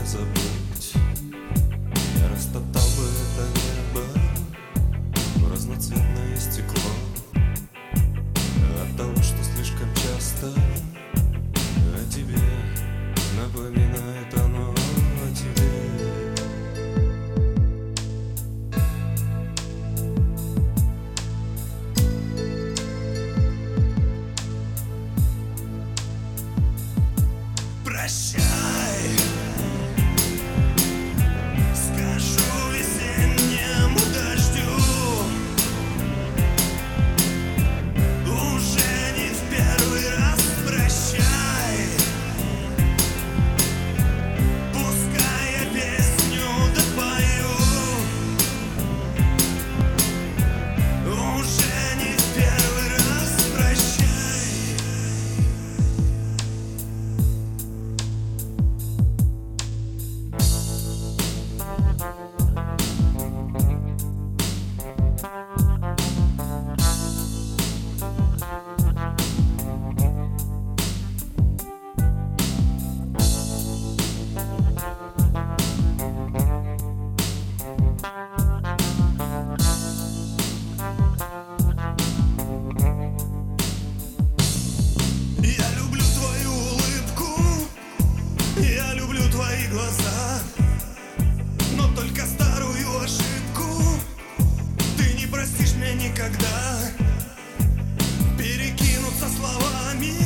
забыть. Я растоптал бы это небо, разноцветное стекло, от того, что слишком часто о тебе напоминает оно о тебе. Прощай, скажу весеннему дождю, уже не в первый раз. Прощай, пускай я песню допою, уже не в первый раз. Прощай. Я люблю твою улыбку, я люблю твои глаза, но только старую ошибку ты не простишь мне никогда. Перекинуться словами